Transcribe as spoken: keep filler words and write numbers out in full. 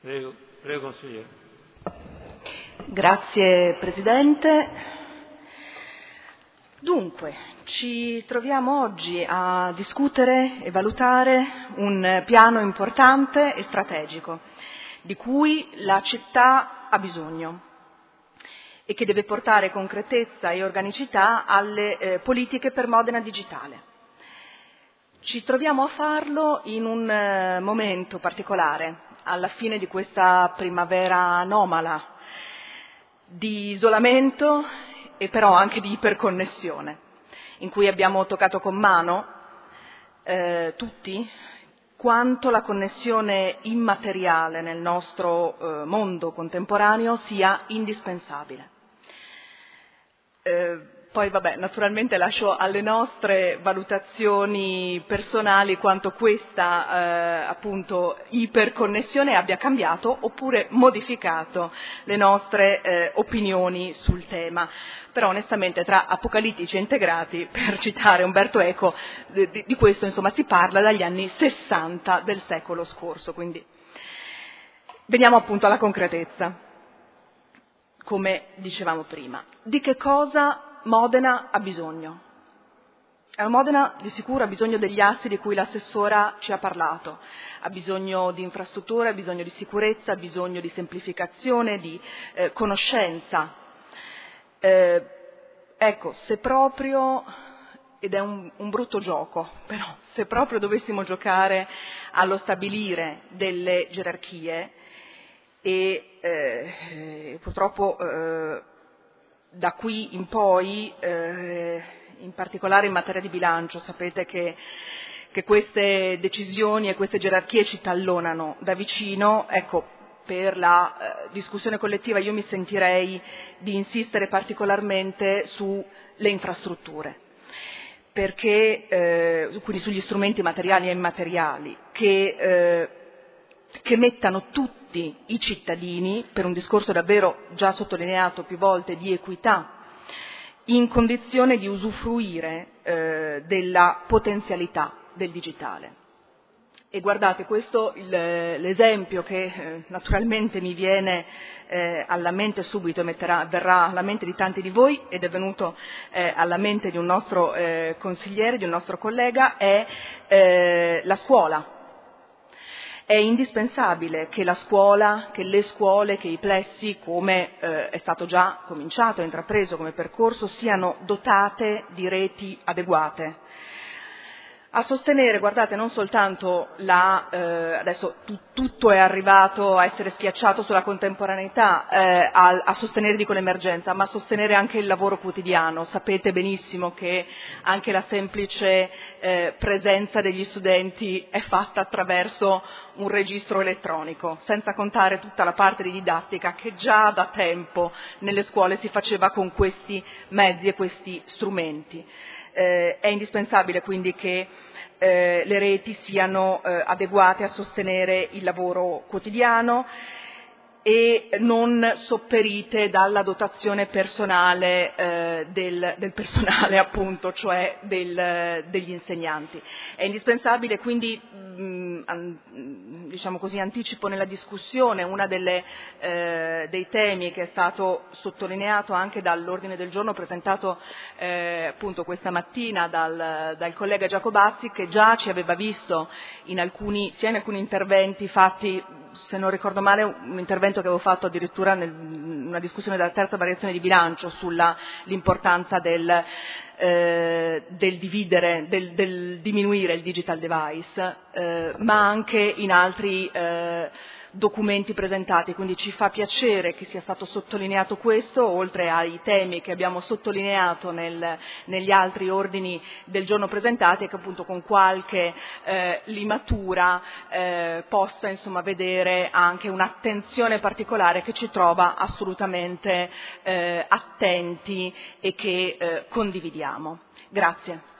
Prego, prego consigliere. Grazie Presidente. Dunque, ci troviamo oggi a discutere e valutare un piano importante e strategico di cui la città ha bisogno e che deve portare concretezza e organicità alle eh, politiche per Modena digitale. Ci troviamo a farlo in un eh, momento particolare, alla fine di questa primavera anomala, di isolamento e però anche di iperconnessione, in cui abbiamo toccato con mano eh, tutti quanto la connessione immateriale nel nostro eh, mondo contemporaneo sia indispensabile. Eh, Poi vabbè, naturalmente lascio alle nostre valutazioni personali quanto questa eh, appunto iperconnessione abbia cambiato oppure modificato le nostre eh, opinioni sul tema. Però onestamente tra apocalittici e integrati, per citare Umberto Eco, di, di questo insomma si parla dagli anni sessanta del secolo scorso. Quindi veniamo appunto alla concretezza, come dicevamo prima. Di che cosa Modena ha bisogno? Eh, Modena di sicuro ha bisogno degli assi di cui l'assessora ci ha parlato, ha bisogno di infrastrutture, ha bisogno di sicurezza, ha bisogno di semplificazione, di eh, conoscenza. Eh, ecco, se proprio, ed è un, un brutto gioco, però se proprio dovessimo giocare allo stabilire delle gerarchie e eh, purtroppo eh, da qui in poi, eh, in particolare in materia di bilancio, sapete che, che queste decisioni e queste gerarchie ci tallonano da vicino. Ecco, per la eh, discussione collettiva io mi sentirei di insistere particolarmente sulle infrastrutture, perché, eh, quindi sugli strumenti materiali e immateriali, che eh, che mettano tutti i cittadini, per un discorso davvero già sottolineato più volte di equità, in condizione di usufruire eh, della potenzialità del digitale. E guardate, questo il, l'esempio che eh, naturalmente mi viene eh, alla mente subito e metterà, verrà alla mente di tanti di voi ed è venuto eh, alla mente di un nostro eh, consigliere, di un nostro collega, è eh, la scuola. È indispensabile che la scuola, che le scuole, che i plessi, come eh, è stato già cominciato e intrapreso come percorso, siano dotate di reti adeguate. A sostenere, guardate, non soltanto la, eh, adesso tu, tutto è arrivato a essere schiacciato sulla contemporaneità, eh, a, a sostenere dico l'emergenza, ma a sostenere anche il lavoro quotidiano. Sapete benissimo che anche la semplice eh, presenza degli studenti è fatta attraverso un registro elettronico, senza contare tutta la parte di didattica che già da tempo nelle scuole si faceva con questi mezzi e questi strumenti. Eh, è indispensabile quindi che eh, le reti siano eh, adeguate a sostenere il lavoro quotidiano e non sopperite dalla dotazione personale eh, del, del personale appunto, cioè del, degli insegnanti. È indispensabile quindi, mh, an, diciamo così, anticipo nella discussione una delle, eh, dei temi che è stato sottolineato anche dall'ordine del giorno presentato eh, appunto questa mattina dal, dal collega Giacobazzi, che già ci aveva visto in alcuni, sia in alcuni interventi fatti, se non ricordo male, un intervento che avevo fatto addirittura in una discussione della terza variazione di bilancio sulla l'importanza del, eh, del dividere, del, del diminuire il digital device, eh, ma anche in altri eh, documenti presentati, quindi ci fa piacere che sia stato sottolineato questo, oltre ai temi che abbiamo sottolineato nel, negli altri ordini del giorno presentati, e che appunto con qualche eh, limatura eh, possa insomma vedere anche un'attenzione particolare che ci trova assolutamente eh, attenti e che eh, condividiamo. Grazie.